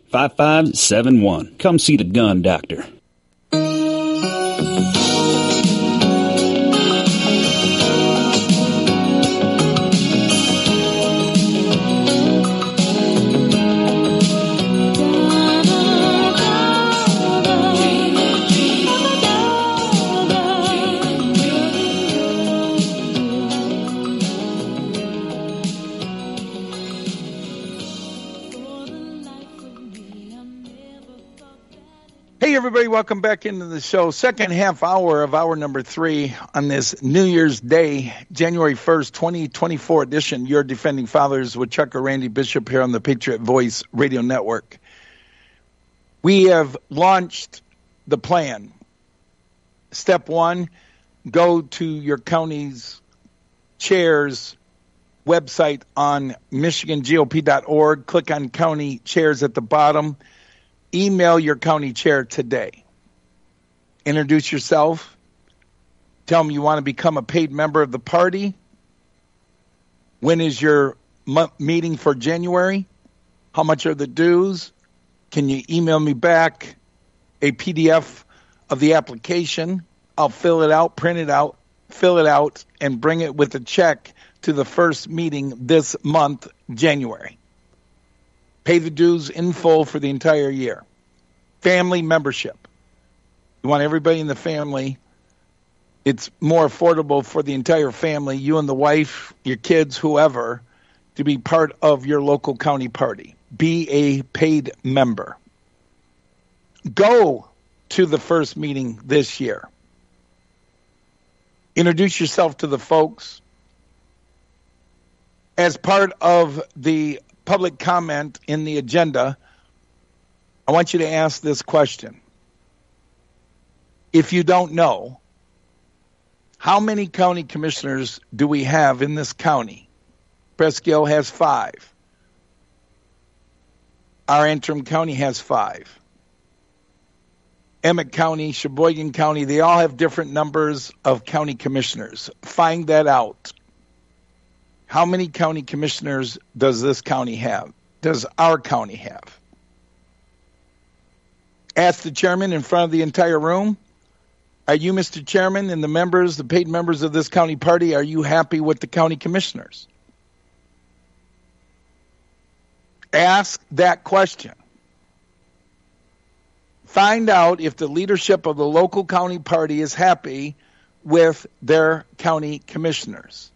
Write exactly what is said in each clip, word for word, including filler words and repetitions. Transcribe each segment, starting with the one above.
five five seven one. Come see the gun doctor. Hey, everybody, welcome back into the show. Second half hour of hour number three on this New Year's Day, January first, twenty twenty-four edition. Your Defending Fathers with Chuck or Randy Bishop here on the Patriot Voice Radio Network. We have launched the plan. Step one, go to your county's chair's website on Michigan G O P dot org. Click on county chairs at the bottom. Email your county chair today. Introduce yourself. Tell them you want to become a paid member of the party. When is your m- meeting for January? How much are the dues? Can you email me back a P D F of the application? I'll fill it out, print it out, fill it out, and bring it with a check to the first meeting this month, January. Pay the dues in full for the entire year. Family membership. You want everybody in the family. It's more affordable for the entire family, you and the wife, your kids, whoever, to be part of your local county party. Be a paid member. Go to the first meeting this year. Introduce yourself to the folks. As part of the public comment in the agenda, I want you to ask this question. If you don't know, how many county commissioners do we have in this county? Presque Isle has five. Our Antrim County has five. Emmett County, Sheboygan County, they all have different numbers of county commissioners. Find that out. How many county commissioners does this county have? Does our county have? Ask the chairman in front of the entire room. Are you, Mister Chairman, and the members, the paid members of this county party, are you happy with the county commissioners? Ask that question. Find out if the leadership of the local county party is happy with their county commissioners.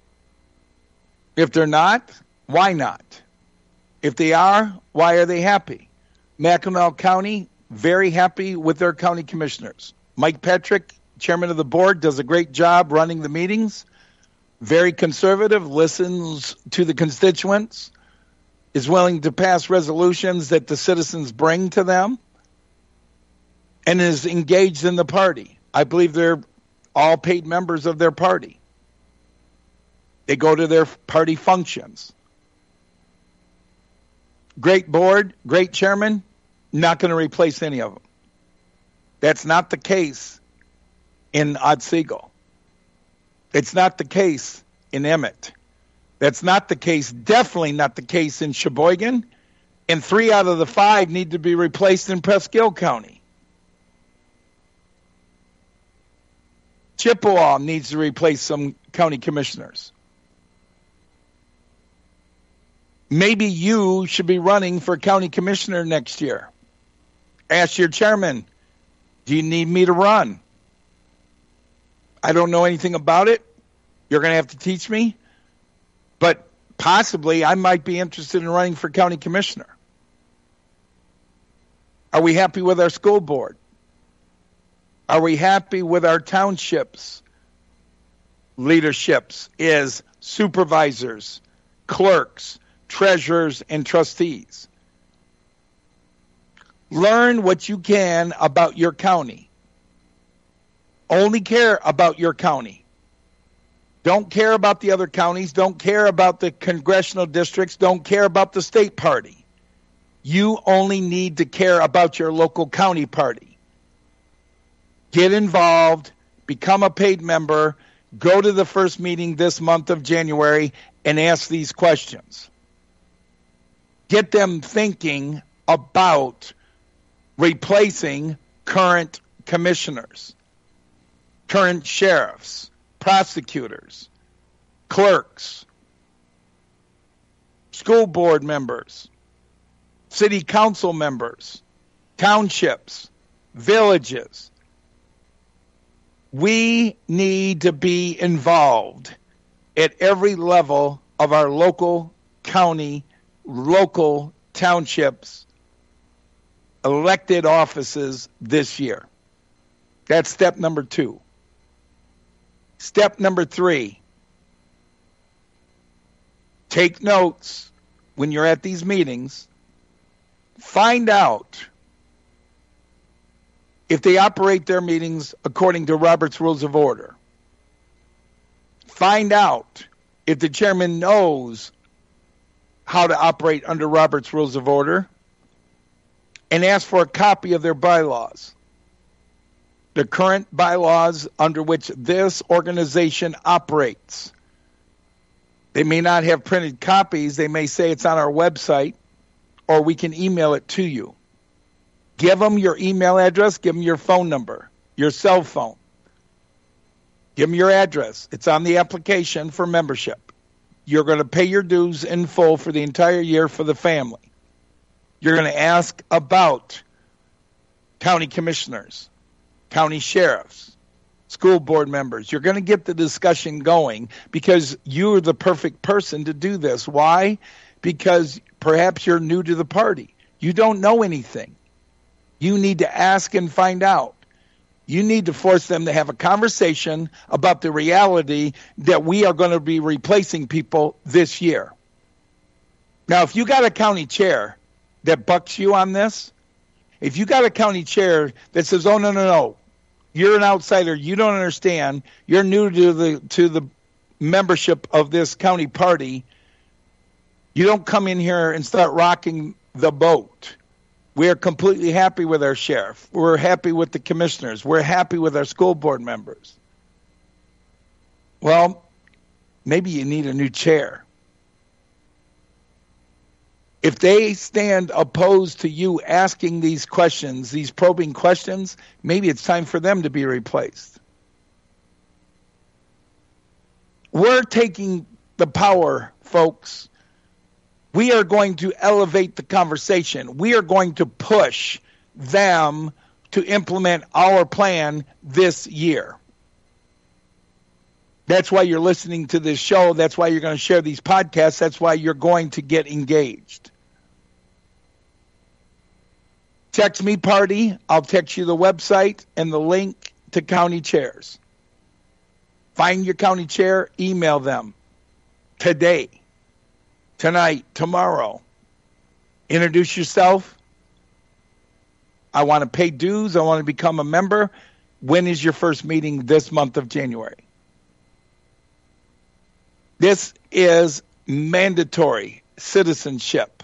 If they're not, why not? If they are, why are they happy? Mackinac County, very happy with their county commissioners. Mike Patrick, chairman of the board, does a great job running the meetings. Very conservative, listens to the constituents, is willing to pass resolutions that the citizens bring to them, and is engaged in the party. I believe they're all paid members of their party. They go to their party functions. Great board, great chairman, not going to replace any of them. That's not the case in Otsego. It's not the case in Emmett. That's not the case, definitely not the case in Sheboygan. And three out of the five need to be replaced in Presque Isle County. Chippewa needs to replace some county commissioners. Maybe you should be running for county commissioner next year. Ask your chairman, do you need me to run? I don't know anything about it. You're going to have to teach me. But possibly I might be interested in running for county commissioner. Are we happy with our school board? Are we happy with our townships? Leaderships is supervisors, clerks, treasurers, and trustees. Learn what you can about your county. Only care about your county. Don't care about the other counties. Don't care about the congressional districts. Don't care about the state party. You only need to care about your local county party. Get involved. Become a paid member. Go to the first meeting this month of January and ask these questions. Get them thinking about replacing current commissioners, current sheriffs, prosecutors, clerks, school board members, city council members, townships, villages. We need to be involved at every level of our local county, local townships, elected offices this year. That's step number two. Step number three, take notes when you're at these meetings. Find out if they operate their meetings according to Robert's Rules of Order. Find out if the chairman knows how to operate under Robert's Rules of Order, and ask for a copy of their bylaws. The current bylaws under which this organization operates. They may not have printed copies. They may say it's on our website, or we can email it to you. Give them your email address. Give them your phone number, your cell phone. Give them your address. It's on the application for membership. You're going to pay your dues in full for the entire year for the family. You're going to ask about county commissioners, county sheriffs, school board members. You're going to get the discussion going because you're the perfect person to do this. Why? Because perhaps you're new to the party. You don't know anything. You need to ask and find out. You need to force them to have a conversation about the reality that we are going to be replacing people this year. Now, if you got a county chair that bucks you on this, if you got a county chair that says, oh, no, no, no, you're an outsider, you don't understand, you're new to the to the membership of this county party, you don't come in here and start rocking the boat. We are completely happy with our sheriff. We're happy with the commissioners. We're happy with our school board members. Well, maybe you need a new chair. If they stand opposed to you asking these questions, these probing questions, maybe it's time for them to be replaced. We're taking the power, folks. We are going to elevate the conversation. We are going to push them to implement our plan this year. That's why you're listening to this show. That's why you're going to share these podcasts. That's why you're going to get engaged. Text me, party. I'll text you the website and the link to county chairs. Find your county chair, email them today, tonight, tomorrow. Introduce yourself. I want to pay dues. I want to become a member. When is your first meeting this month of January? This is mandatory citizenship.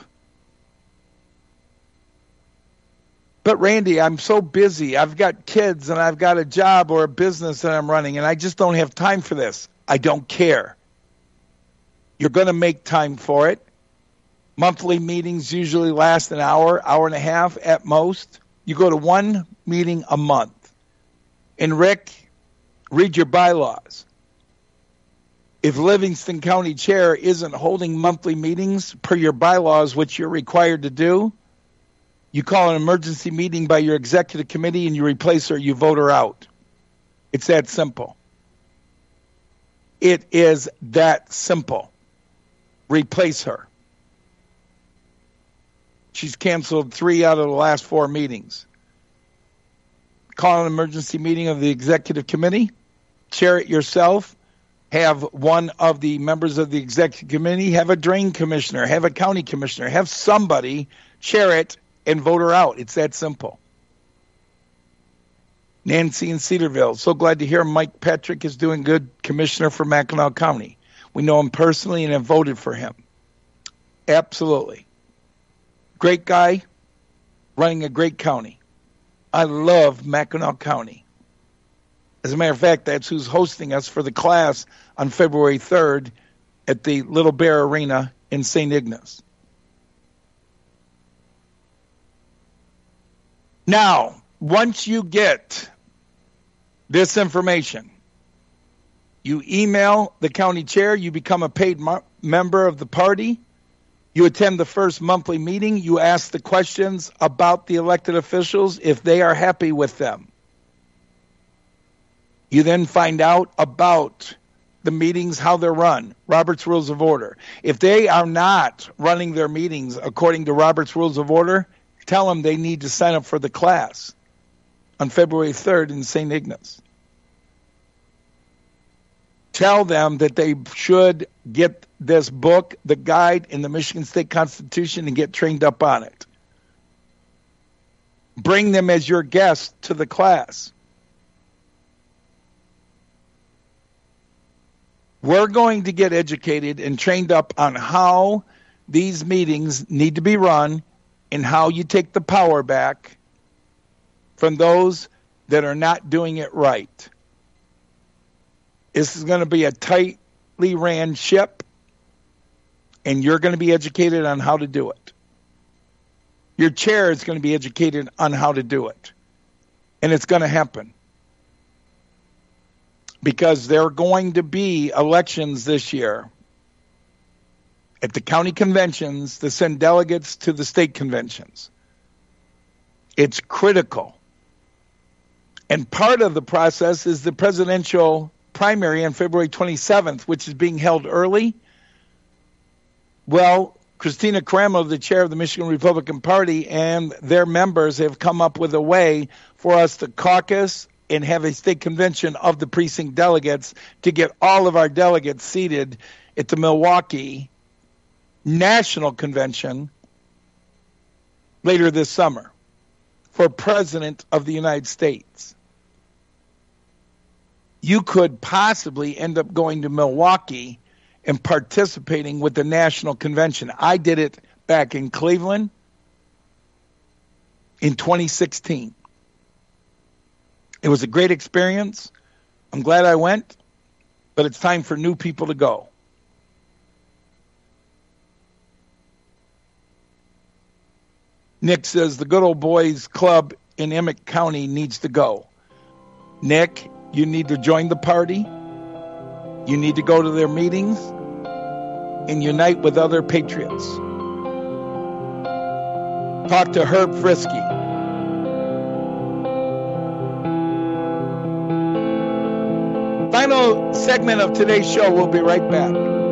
But Randy, I'm so busy. I've got kids and I've got a job or a business that I'm running and I just don't have time for this. I don't care. You're going to make time for it. Monthly meetings usually last an hour, hour and a half at most. You go to one meeting a month. And Rick, read your bylaws. If Livingston County Chair isn't holding monthly meetings per your bylaws, which you're required to do, you call an emergency meeting by your executive committee and you replace her, you vote her out. It's that simple. It is that simple. Replace her. She's canceled three out of the last four meetings. Call an emergency meeting of the executive committee, chair it yourself, have one of the members of the executive committee, have a drain commissioner, have a county commissioner, have somebody chair it and vote her out. It's that simple. Nancy in Cedarville, so glad to hear Mike Patrick is doing good, commissioner for Mackinac County. We know him personally and have voted for him. Absolutely. Great guy, running a great county. I love Mackinac County. As a matter of fact, that's who's hosting us for the class on February third at the Little Bear Arena in Saint Ignace. Now, once you get this information, you email the county chair, you become a paid mo- member of the party, you attend the first monthly meeting, you ask the questions about the elected officials if they are happy with them. You then find out about the meetings, how they're run, Robert's Rules of Order. If they are not running their meetings according to Robert's Rules of Order, tell them they need to sign up for the class on February third in Saint Ignace. Tell them that they should get this book, the guide in the Michigan State Constitution, and get trained up on it. Bring them as your guest to the class. We're going to get educated and trained up on how these meetings need to be run and how you take the power back from those that are not doing it right. This is going to be a tightly ran ship, and you're going to be educated on how to do it. Your chair is going to be educated on how to do it. And it's going to happen. Because there are going to be elections this year at the county conventions to send delegates to the state conventions. It's critical. And part of the process is the presidential primary on February twenty-seventh, which is being held early. Well, Christina Caramo, the chair of the Michigan Republican Party, and their members have come up with a way for us to caucus and have a state convention of the precinct delegates to get all of our delegates seated at the Milwaukee National Convention later this summer for President of the United States. You could possibly end up going to Milwaukee and participating with the National Convention. I did it back in Cleveland in twenty sixteen. It was a great experience. I'm glad I went, but it's time for new people to go. Nick says the Good Old Boys Club in Emmett County needs to go. Nick, you need to join the party. You need to go to their meetings and unite with other patriots. Talk to Herb Frisky. Final segment of today's show. We'll be right back.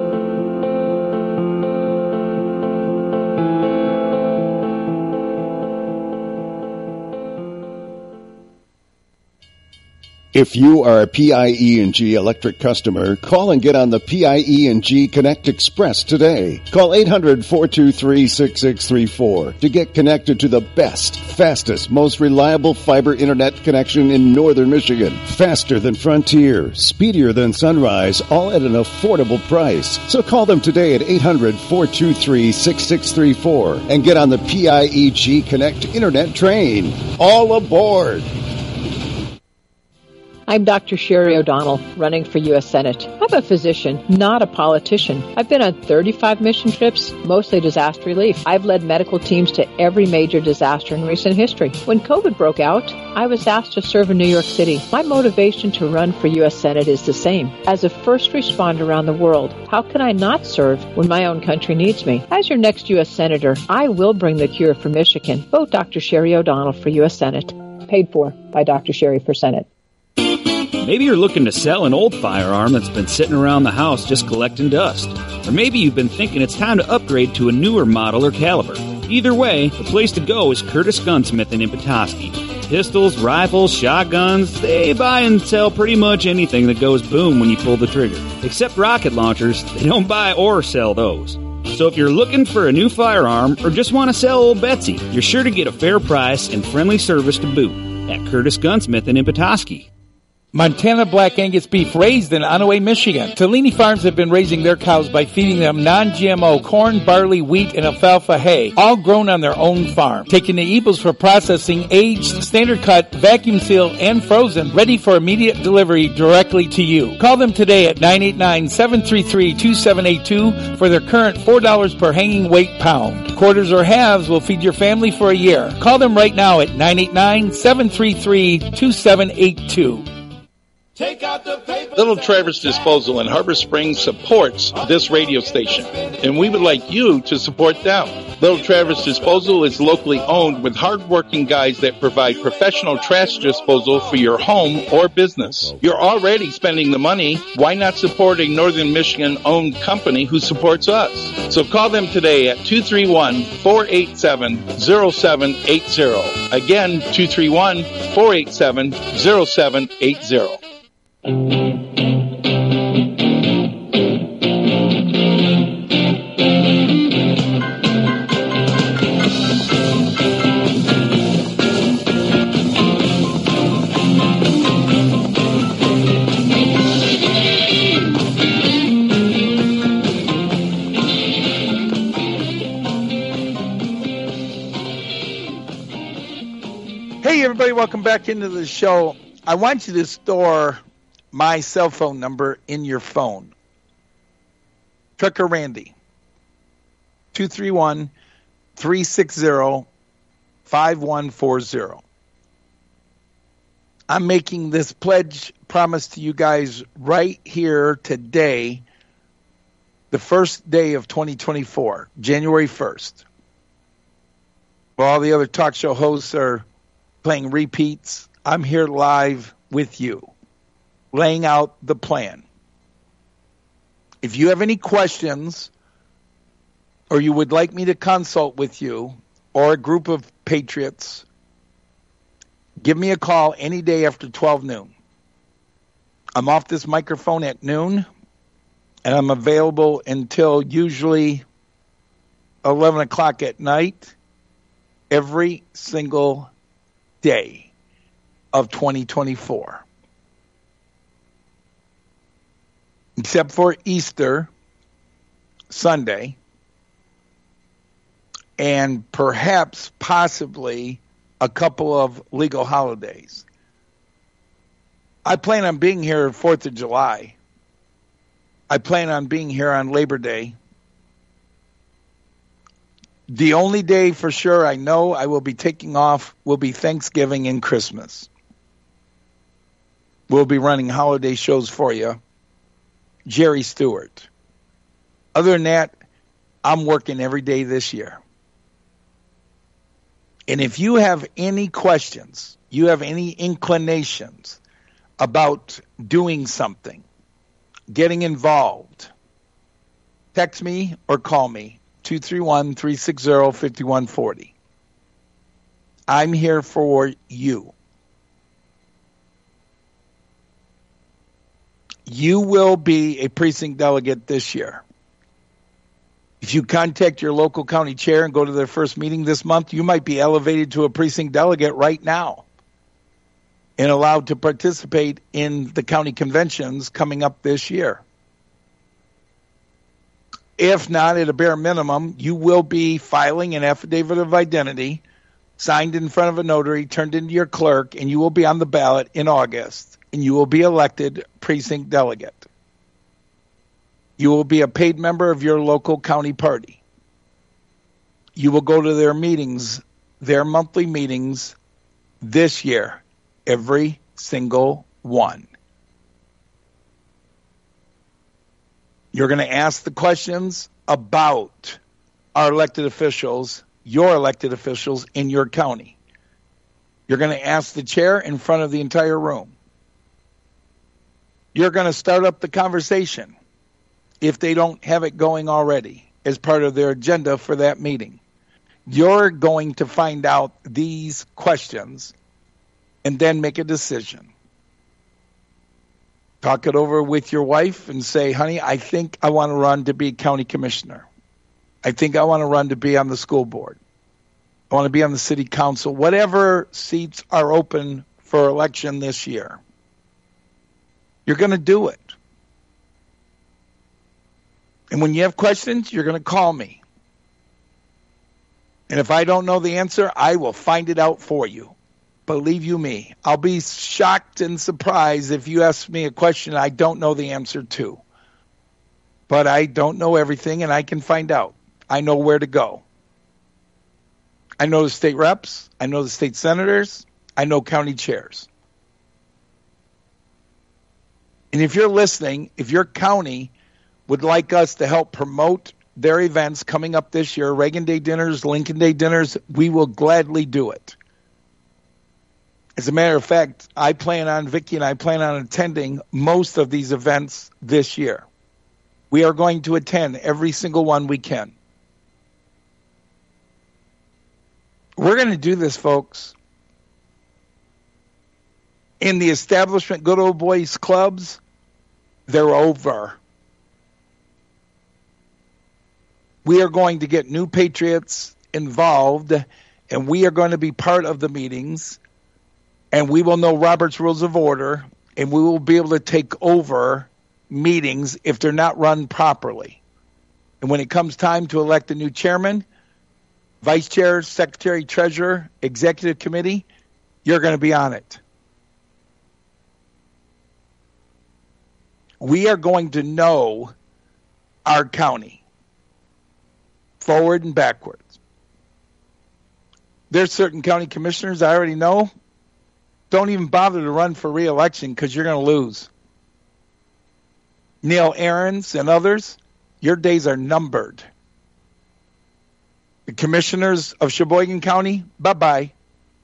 If you are a P I E and G electric customer, call and get on the P I E and G Connect Express today. Call eight hundred, four two three, six six three four to get connected to the best, fastest, most reliable fiber internet connection in northern Michigan. Faster than Frontier, speedier than Sunrise, all at an affordable price. So call them today at eight hundred, four two three, six six three four and get on the P I E G Connect internet train. All aboard! I'm Doctor Sherry O'Donnell, running for U S Senate. I'm a physician, not a politician. I've been on thirty-five mission trips, mostly disaster relief. I've led medical teams to every major disaster in recent history. When COVID broke out, I was asked to serve in New York City. My motivation to run for U S Senate is the same. As a first responder around the world, how can I not serve when my own country needs me? As your next U S Senator, I will bring the cure for Michigan. Vote Doctor Sherry O'Donnell for U S Senate. Paid for by Doctor Sherry for Senate. Maybe you're looking to sell an old firearm that's been sitting around the house just collecting dust. Or maybe you've been thinking it's time to upgrade to a newer model or caliber. Either way, the place to go is Curtis Gunsmith in Petoskey. Pistols, rifles, shotguns, they buy and sell pretty much anything that goes boom when you pull the trigger. Except rocket launchers, they don't buy or sell those. So if you're looking for a new firearm or just want to sell old Betsy, you're sure to get a fair price and friendly service to boot at Curtis Gunsmith in Petoskey. Montana Black Angus beef raised in Onaway, Michigan. Tellini Farms have been raising their cows by feeding them non-G M O corn, barley, wheat, and alfalfa hay, all grown on their own farm. Taking the Eagles for processing, aged, standard cut, vacuum sealed, and frozen, ready for immediate delivery directly to you. Call them today at nine eight nine, seven three three, two seven eight two for their current four dollars per hanging weight pound. Quarters or halves will feed your family for a year. Call them right now at nine eight nine, seven three three, two seven eight two. Take out the paper. Little Traverse Disposal in Harbor Springs supports this radio station, and we would like you to support them. Little Traverse Disposal is locally owned with hardworking guys that provide professional trash disposal for your home or business. You're already spending the money. Why not support a Northern Michigan-owned company who supports us? So call them today at two three one, four eight seven, zero seven eight zero. Again, two three one, four eight seven, zero seven eight zero. Hey, everybody, welcome back into the show. I want you to store my cell phone number in your phone. Trucker Randy, two three one, three six zero, five one four zero. I'm making this pledge promise to you guys right here today, the first day of twenty twenty-four, January first. While all the other talk show hosts are playing repeats, I'm here live with you, laying out the plan. If you have any questions or you would like me to consult with you or a group of patriots, give me a call any day after twelve noon. I'm off this microphone at noon, and I'm available until usually eleven o'clock at night every single day of twenty twenty-four. Except for Easter Sunday and perhaps possibly a couple of legal holidays. I plan on being here fourth of July. I plan on being here on Labor Day. The only day for sure I know I will be taking off will be Thanksgiving and Christmas. We'll be running holiday shows for you. Jerry Stewart. Other than that, I'm working every day this year. And if you have any questions, you have any inclinations about doing something, getting involved, text me or call me, two three one, three six zero, five one four zero. I'm here for you. You will be a precinct delegate this year. If you contact your local county chair and go to their first meeting this month, you might be elevated to a precinct delegate right now and allowed to participate in the county conventions coming up this year. If not, at a bare minimum, you will be filing an affidavit of identity, signed in front of a notary, turned into your clerk, and you will be on the ballot in August, and you will be elected precinct delegate. You will be a paid member of your local county party. You will go to their meetings, their monthly meetings this year, every single one. You're going to ask the questions about our elected officials, your elected officials in your county. You're going to ask the chair in front of the entire room. You're going to start up the conversation if they don't have it going already as part of their agenda for that meeting. You're going to find out these questions and then make a decision. Talk it over with your wife and say, honey, I think I want to run to be county commissioner. I think I want to run to be on the school board. I want to be on the city council. Whatever seats are open for election this year. You're going to do it. And when you have questions, you're going to call me. And if I don't know the answer, I will find it out for you. Believe you me, I'll be shocked and surprised if you ask me a question I don't know the answer to. But I don't know everything, and I can find out. I know where to go. I know the state reps. I know the state senators. I know county chairs. And if you're listening, if your county would like us to help promote their events coming up this year, Reagan Day dinners, Lincoln Day dinners, we will gladly do it. As a matter of fact, I plan on, Vicki and I plan on attending most of these events this year. We are going to attend every single one we can. We're going to do this, folks. In the establishment good old boys clubs, they're over. We are going to get new patriots involved, and we are going to be part of the meetings, and we will know Robert's Rules of Order, and we will be able to take over meetings if they're not run properly. And when it comes time to elect a new chairman, vice chair, secretary, treasurer, executive committee, you're going to be on it. We are going to know our county, forward and backwards. There's certain county commissioners I already know, don't even bother to run for re-election because you're going to lose. Neil Ahrens and others, your days are numbered. The commissioners of Sheboygan County, bye-bye.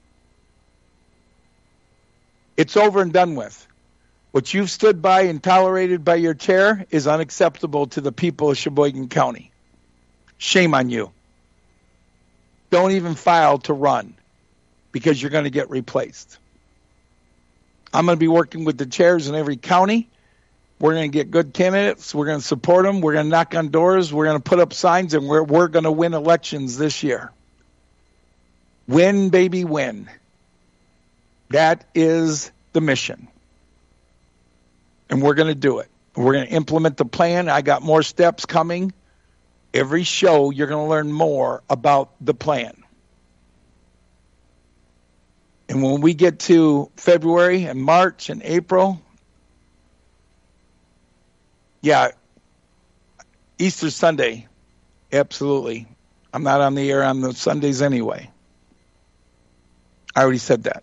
It's over and done with. What you've stood by and tolerated by your chair is unacceptable to the people of Sheboygan County. Shame on you. Don't even file to run because you're going to get replaced. I'm going to be working with the chairs in every county. We're going to get good candidates. We're going to support them. We're going to knock on doors. We're going to put up signs, and we're, we're going to win elections this year. Win, baby, win. That is the mission. And we're going to do it. We're going to implement the plan. I got more steps coming. Every show, you're going to learn more about the plan. And when we get to February and March and April, yeah, Easter Sunday, absolutely. I'm not on the air on those Sundays anyway. I already said that.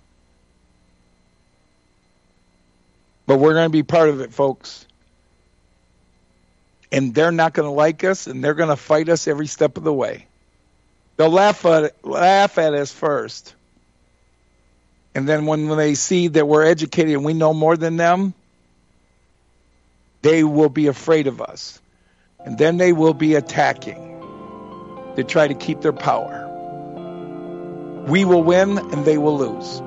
But we're going to be part of it, folks. And they're not going to like us, and they're going to fight us every step of the way. They'll laugh at, laugh at us first. And then when, when they see that we're educated and we know more than them, they will be afraid of us. And then they will be attacking to try to keep their power. We will win, and they will lose.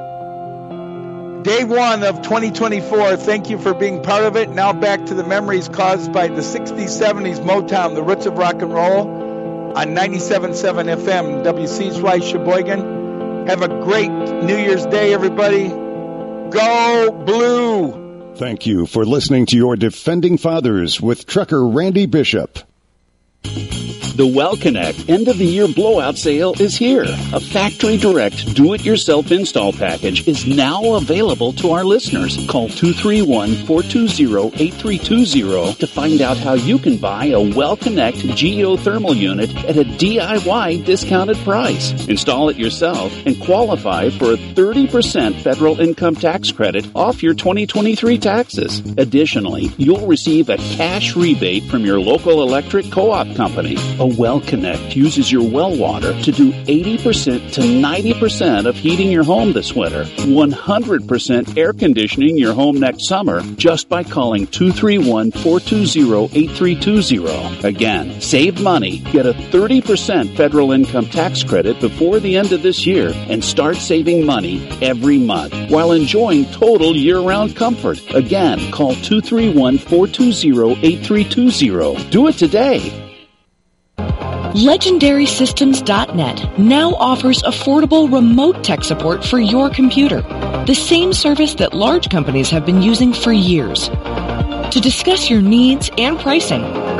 Day one of twenty twenty-four, thank you for being part of it. Now back to the memories caused by the sixties, seventies Motown, the roots of rock and roll, on ninety-seven point seven F M, W C H Y Sheboygan. Have a great New Year's Day, everybody. Go Blue! Thank you for listening to your Defending Fathers with trucker Randy Bishop. The Well Connect end-of-the-year blowout sale is here. A factory direct do-it-yourself install package is now available to our listeners. Call two three one, four two zero, eight three two zero to find out how you can buy a Well Connect geothermal unit at a D I Y discounted price. Install it yourself and qualify for a thirty percent federal income tax credit off your twenty twenty-three taxes. Additionally, you'll receive a cash rebate from your local electric co-op company. A Well Connect uses your well water to do eighty percent to ninety percent of heating your home this winter, one hundred percent air conditioning your home next summer just by calling two three one, four two zero, eight three two zero. Again, save money, get a thirty percent federal income tax credit before the end of this year, and start saving money every month while enjoying total year-round comfort. Again, call two three one, four two zero, eight three two zero. Do it today. Legendary Systems dot net now offers affordable remote tech support for your computer, the same service that large companies have been using for years. To discuss your needs and pricing,